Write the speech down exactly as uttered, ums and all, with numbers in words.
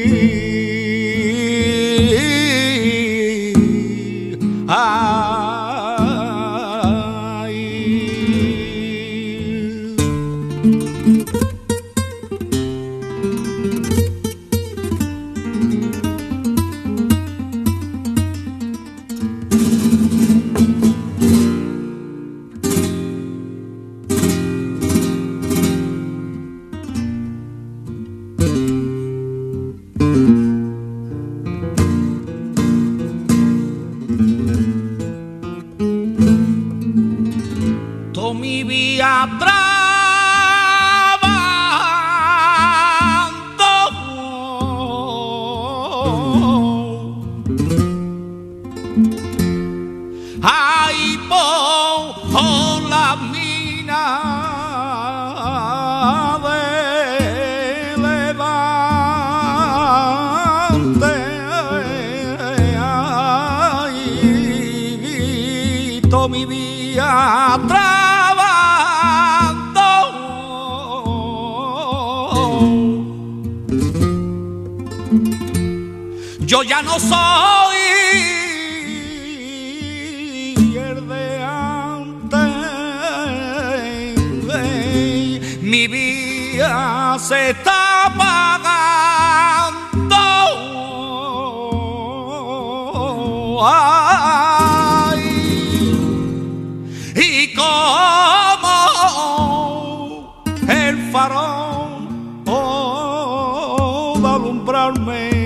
Mi vía trabajando, ahí por la mina de Levante, ahí visto mi vía trabajando. Yo ya no soy el de antes, mi vida se está apagando. Ay, y como el farol oh, de alumbrarme